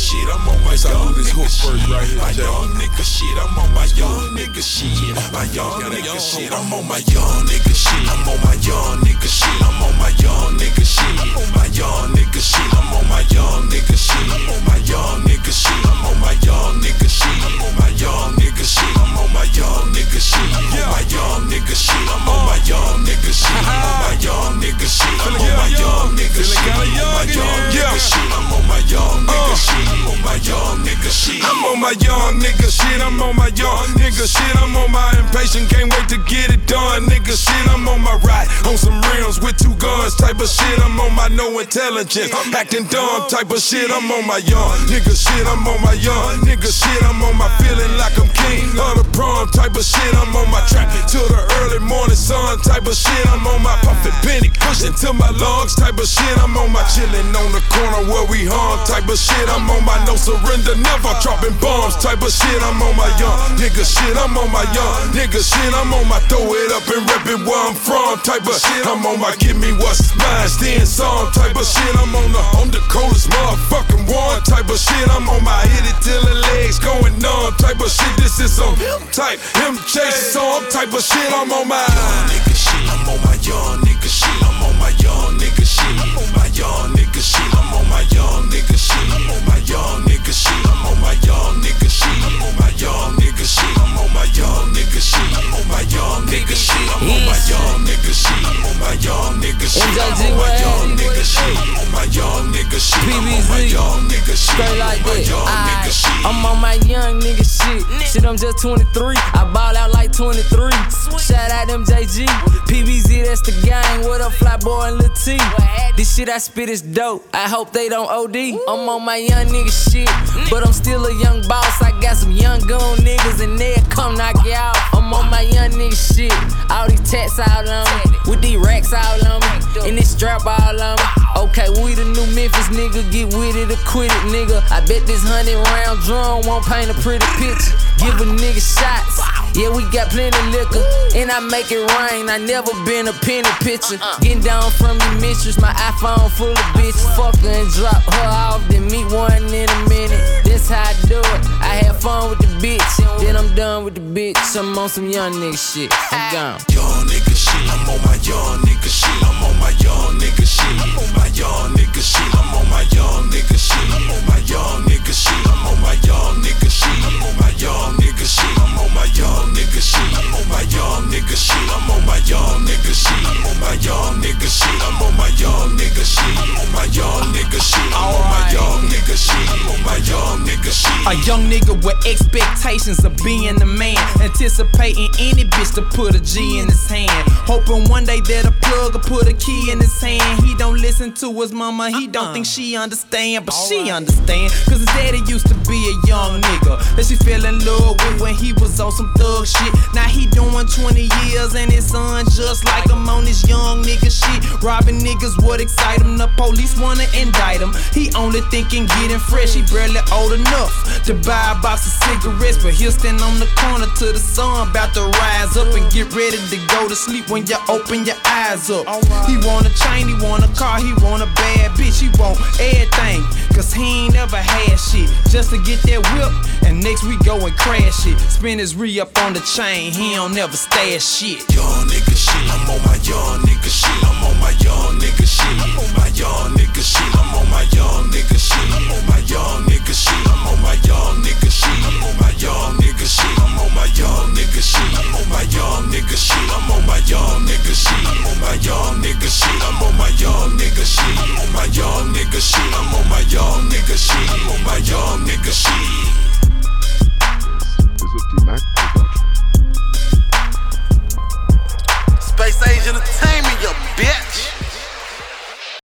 shit. I'm on my young nigga shit. My young nigga shit. I'm on my young nigga shit. My young nigga shit. I'm on my young nigga shit. I'm on my young nigga shit. I'm on my young nigga shit. My young nigga shit. I'm on my young nigga shit. My young nigga shit. I'm on my young nigga shit. My young nigga shit. I'm on my young nigga shit. My young nigga shit. I'm on my young nigga shit. My young nigga shit. I'm on my young nigga shit. My young nigga shit. I'm on my young nigga shit. On my young nigga shit. I'm on my young nigga shit. I'm on my young nigga shit. I'm on my impatient, can't wait to get it done, nigga shit. I'm on my ride on some rims with 2 guns type of shit. I'm on my no intelligence, acting dumb type of shit. I'm on my young nigga shit. I'm on my young nigga shit. I'm on my feeling like I'm king of the prom type of shit. I'm on my track till the early morning sun type of shit. I'm on my puffin' penny pushing till my lungs type of shit. I'm on my chillin' on the corner where we hung type of shit. I'm on my no surrender, never dropping bombs type of shit. I'm on my young nigga shit. I'm on my young nigga shit. I'm on my throw it up and rep it where I'm from type of shit. I'm on my give me what's mine, stand song type of shit. I'm on the coldest motherfucking one type of shit. I'm on my hit it till the legs going numb type of shit. This is some type him chase song type of shit. I'm on my young nigga shit. I'm on my young nigga shit. I'm on my young nigga shit. My young nigga shit. I'm on my young nigga shit. I'm on my young nigga shit. I'm on my young nigga shit. I'm on my young nigga shit. I'm on my young nigga shit. I'm on my young nigga shit. I'm on my young nigga shit. I'm on my young nigga shit. I'm on my young nigga shit. I'm on my young nigga shit. I'm on my young nigga shit. Straight like that. I'm on my young nigga shit. Shit, I'm just 23. I ball out like 23. Shout out MJG. PBZ, that's the gang. What up, Fly Boy and Lil T? This shit I spit is dope. I hope they don't OD. I'm on my young nigga shit, but I'm still a young boss. I got some young goon niggas and they'll come knock you out. I'm on my young nigga shit. All these tats all on me, with these racks all on me, and this strap all on me. Okay, we the new Memphis nigga. Get with it or quit it, nigga. I bet this 100-round drum won't paint a pretty picture. Give a nigga shots. Yeah, we got plenty liquor, and I make it rain. I never been a penny pitcher. Getting down from your mistress, my iPhone full of bitches. Fuck her and drop her off, then meet one in a minute. That's how I do it. I have fun with the bitch, then I'm done with the bitch. I'm on some young nigga shit. I'm gone. Young nigga shit. I'm on my young nigga shit. I'm on my young nigga shit. I'm on my young nigga shit. I'm on my young nigga shit. I'm on my young nigga shit. I'm on my young nigga shit. I'm on my young nigga shit. I'm on my young nigga shit. I'm on my young nigga shit. I'm on my young nigga shit. I'm on my young nigga shit. I'm on my young nigga shit. I'm on my young nigga shit. I'm on my young nigga shit. I'm on my young nigga shit. A young nigga with expectations of being the man, anticipating any bitch to put a G in his hand, hoping one day that a plug will put a key in his hand. He don't listen to his mama, he don't think she understand, but she understand, cause his daddy used to be a young nigga that she fell in love with when he was on some thug shit. Now he doing 20 years and his son just like him on this young nigga shit. Robbing niggas what excite him, the police wanna indict him. He only thinking getting fresh, he barely old enough to buy a box of cigarettes, but he'll stand on the corner till the sun about to rise up and get ready to go to sleep when you open your eyes up. He want a chain, he want a car, he want a bad bitch, he want everything, cause he ain't never had shit just to get that whip, and next we go and crash it. Spin his re-up on the chain, he don't never stash shit. Young nigga shit. I'm on my young nigga shit. I'm on my young nigga shit. I'm on my young nigga shit. I'm on my young nigga shit. I'm on my young nigga shit. I'm on my young nigga shit. I'm on my young nigga shit. I'm on my young nigga shit. I'm on my young nigga shit. I'm on my young nigga shit. I'm on my young nigga shit. I'm on my young nigga shit. I'm on my young nigga shit. I'm on my young nigga shit. I'm on my young nigga shit.